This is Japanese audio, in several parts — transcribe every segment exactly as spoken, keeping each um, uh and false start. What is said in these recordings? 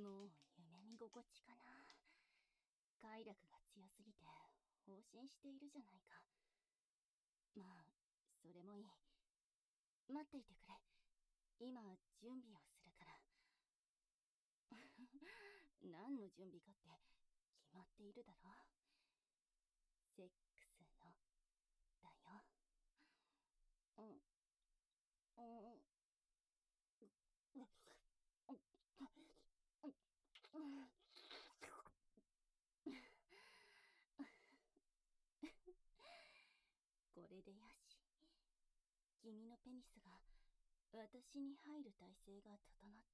もう夢見心地かな。快楽が強すぎて放心しているじゃないか。まあそれもいい。待っていてくれ。今準備をするから何の準備かって決まっているだろ。セックスのだよ。うんうんこれでよし。君のペニスが私に入る体勢が整った。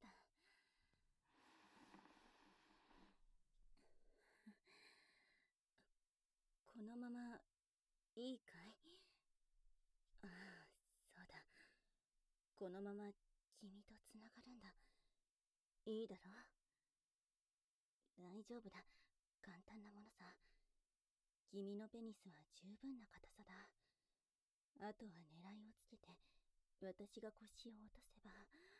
このままいいかい？ああ、そうだ。このまま君とつながるんだ。いいだろ？大丈夫だ。簡単なものさ。君のペニスは十分な硬さだ。あとは狙いをつけて、私が腰を落とせば。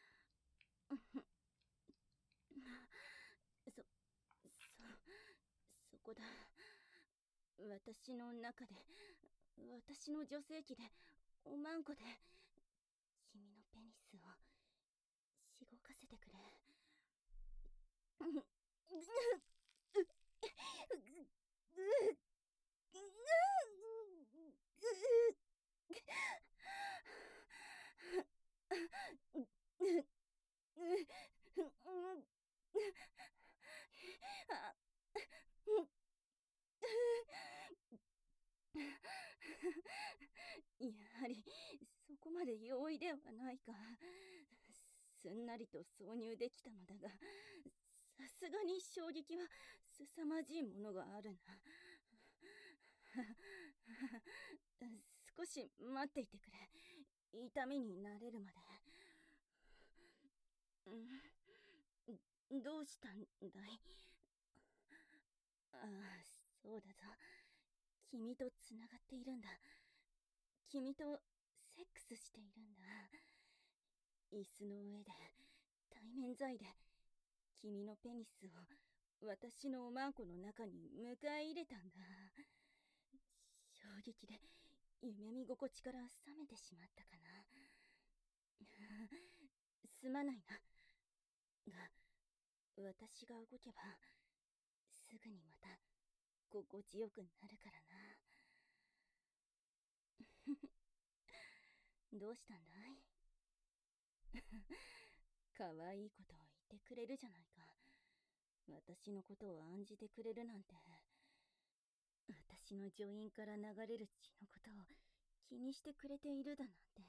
そ、そ、そこだ。私の中で、私の女性器で、おまんこで、君のペニスを、しごかせてくれ。やはりそこまで容易ではないか。すんなりと挿入できたのだが、さすがに衝撃は凄まじいものがあるな。少し待っていてくれ。痛みに慣れるまで。うん、どうしたんだい？ああ、そうだぞ。君とつながっているんだ。君とセックスしているんだ。椅子の上で、対面材で、君のペニスを私のおまんこの中に迎え入れたんだ。衝撃で夢見心地から冷めてしまったかな。すまないな。が、私が動けば、すぐにまた心地よくなるからな。どうしたんだい？可愛いことを言ってくれるじゃないか。私のことを案じてくれるなんて。私の女院から流れる血のことを気にしてくれているだなんて。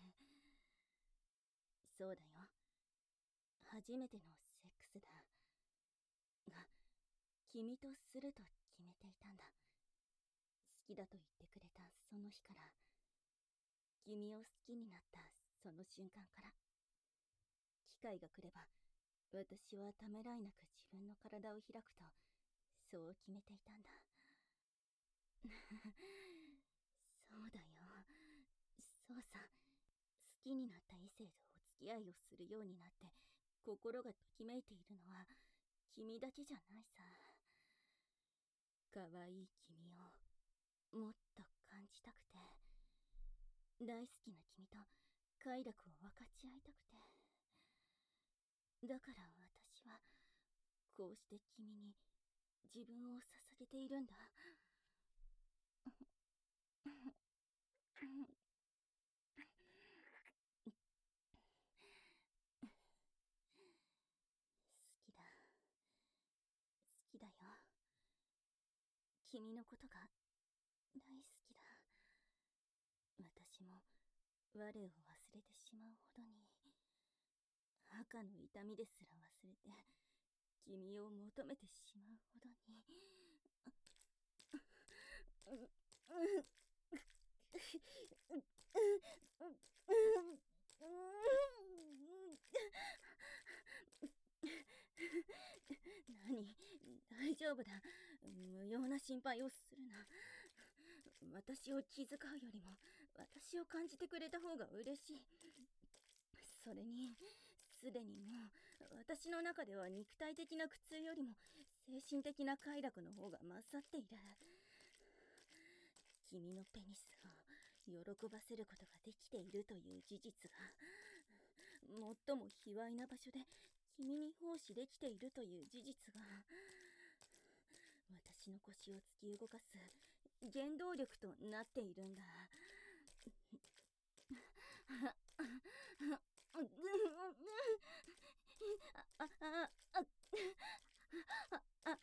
そうだよ。初めてのセックスだ。が、君とすると決めていたんだ。好きだと言ってくれたその日から、君を好きになったその瞬間から。機会が来れば、私はためらいなく自分の体を開くと、そう決めていたんだ。そうだよ。そうさ。好きになった異性とお付き合いをするようになって心がときめいているのは君だけじゃないさ。可愛い君をもっと感じたくて、大好きな君と快楽を分かち合いたくて。だから私はこうして君に自分を捧げているんだ。好きだ。好きだよ。君のことが大好きだ。私も我を忘れてしまうほどに、赤の痛みですら忘れて君を求めてしまうほどに。何？大丈夫だ。無用な心配をするな。私を気遣うよりも私を感じてくれた方が嬉しい。それにすでにも私の中では肉体的な苦痛よりも精神的な快楽の方が勝っている。君のペニスを喜ばせることができているという事実が、最も卑猥な場所で君に奉仕できているという事実が、私の腰を突き動かす原動力となっているんだ。あ、あ、あ、あ、あ、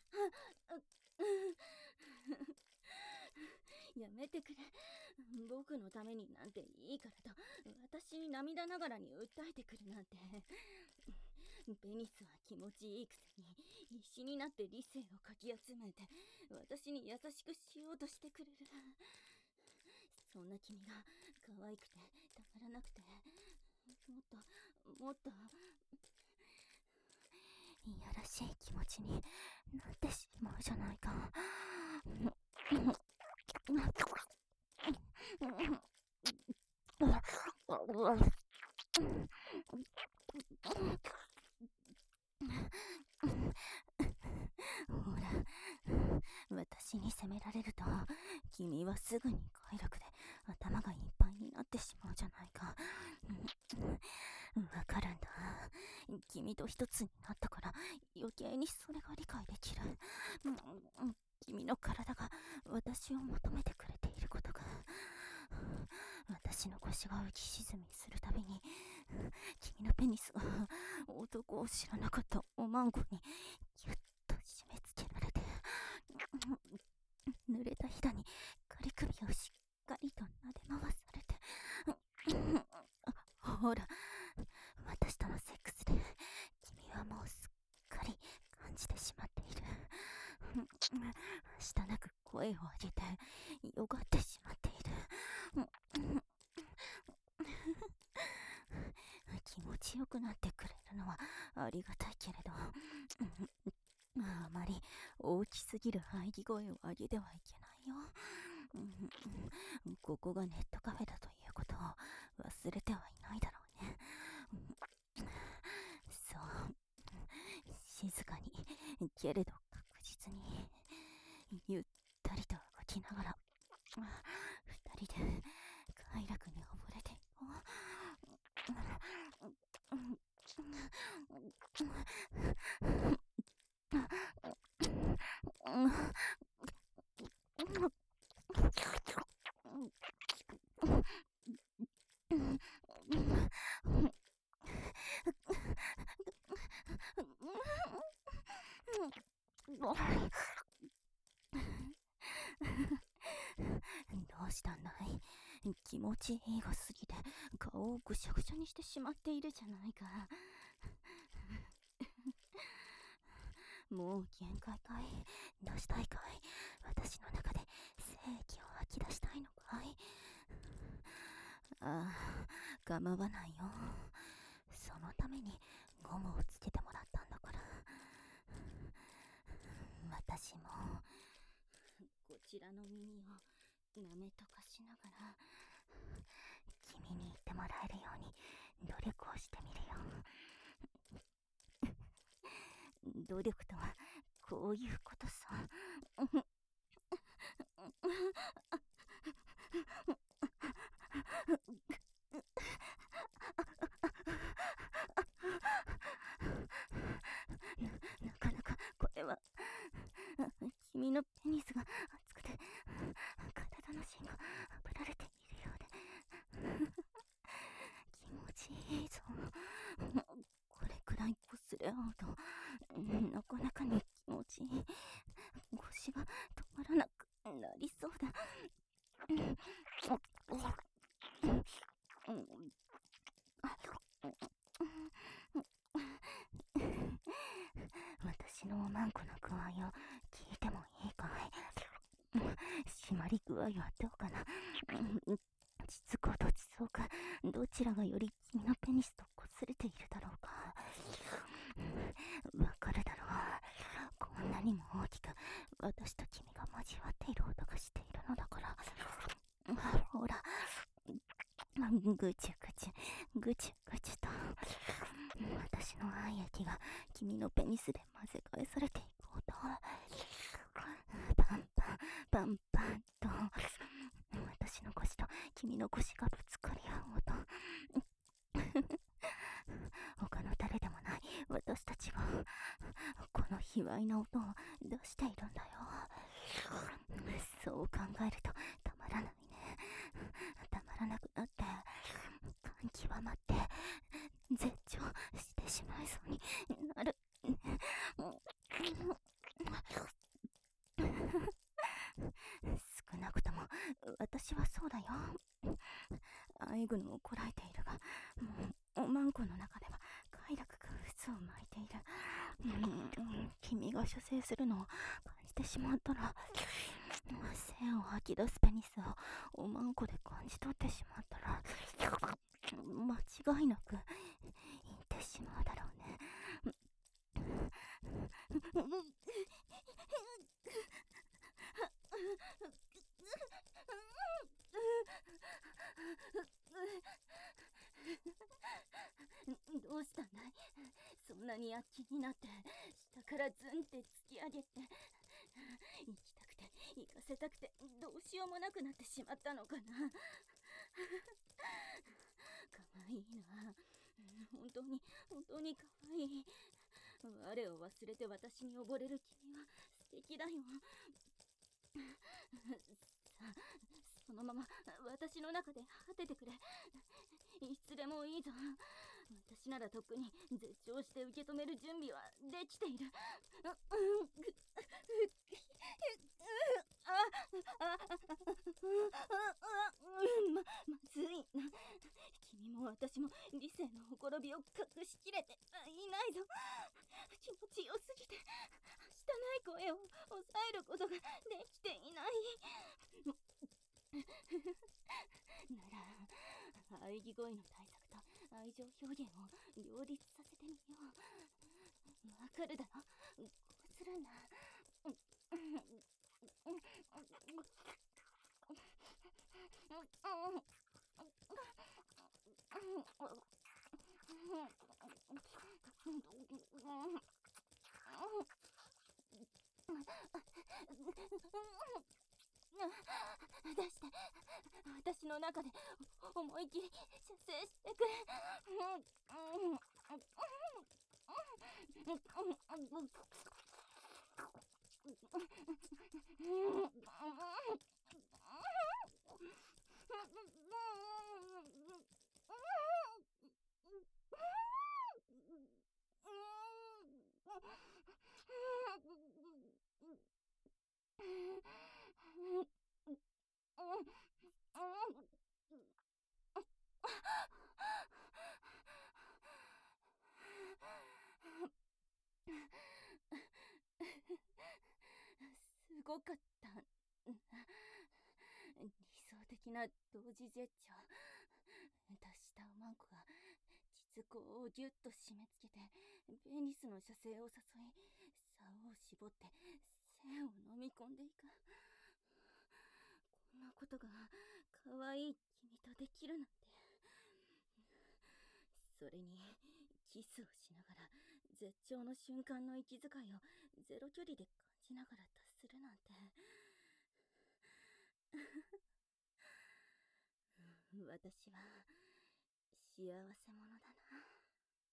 やめてくれ。僕のためになんていいからと、私に涙ながらに訴えてくるなんて。ペニスは気持ちいいくせに、必死になって理性をかき集めて、私に優しくしようとしてくれる。そんな君が可愛くてたまらなくて、もっともっといやらしい気持ちになってしまうじゃないか。ほら、私に責められると君はすぐに快楽で頭がいっぱいになってしまうじゃないか。わかるんだ。君と一つになったから余計にそれが理解できる。君の体が私を求めてくれていることが、私の腰が浮き沈みするたびに君のペニスが男を知らなかったおまんこにギュッと締め付けられて、濡れたひだに仮首をしっかりと撫で回されて、ほら、私とのセックスで君はもうすっかり感じてしまっている。舌なく声を上げてよがってしまっている。気持ちよくなってくれるのはありがたいけれど、あまり大きすぎる喘ぎ声を上げてはいけないよ。ここがネットカフェだということを忘れてはいないだろうね。そう、静かにけれど確実にゆったりと動きながら二人で快楽に溺れていこう。どうしたんだい？気持ちいいが過ぎて顔をぐしゃぐしゃにしてしまっているじゃないか。もう限界かい？出したいかい？私の中で精液を吐き出したいのかい？ああ、構わないよ。そのためにゴムをつけてもらったんだから。私もこちらの耳を舐めとかしながら君に言ってもらえるように努力をしてみるよ。努力とはこういうことさ。な、なかなかこれは君のペニスが熱くて体の芯が炙られているようで気持ちいいぞ。これくらい擦れ合うとなかなかに気持ちいい。腰が止まらなくなりそうだ。私のおまんこの具合を聞いてもいいかい？締まり具合はどうかな？膣子と地層かどちらがより君のペニスと擦れているだろうか。わかるだろう。こんなにも大きく私と君が交わっている音がしているのだから。ほら、ぐちゅぐちゅぐちゅぐちゅと私の愛液液が君のペニスで混ぜ返されていく音。パンパン、パンパンと、私の腰と君の腰がぶつかり合う音。他の誰でもない私たちが、この卑猥な音を出しているんだよ。そう考えるとたまらないね。たまらなくなって、感極まって、絶頂してしまいそうになる。少なくとも私はそうだよ。アイグヌをこらえているが、もうおまんこの中では快楽が渦を巻いている。うん、君が射精するのを感じてしまったら、線を吐き出すペニスをおまんこで感じ取ってしまったら、間違いなく言ってしまうだろうね。どうしたんだい？そんなに躍起になって下からズンって突き上げて、行きたくて行かせたくてどうしようもなくなってしまったのかな。かわいいな。本当に本当にかわいい。我を忘れて私に溺れる君は素敵だよ。さあ、そのまま私の中で果ててくれ。いつでもいいぞ。私ならとっくに絶頂して受け止める準備はできている。ま、まずいな。君も私も理性のほころびを隠しきれていないぞ。気持ちよすぎて汚い声を抑えることができていない。なら喘ぎ声の対策と愛情表現を両立させてみよう。わかるだろ？こうするんだ。出して、私の中で思いっきり射精してくれ。すごかった。理想的な同時絶頂。達したおまんこが膣口をギュッと締め付けてペニスの射精を誘い、竿を絞って線を飲み込んでいく。こんなことが可愛い君とできるなんて。それにキスをしながら絶頂の瞬間の息遣いをゼロ距離で感じながら達するなんて。私は幸せ者だな。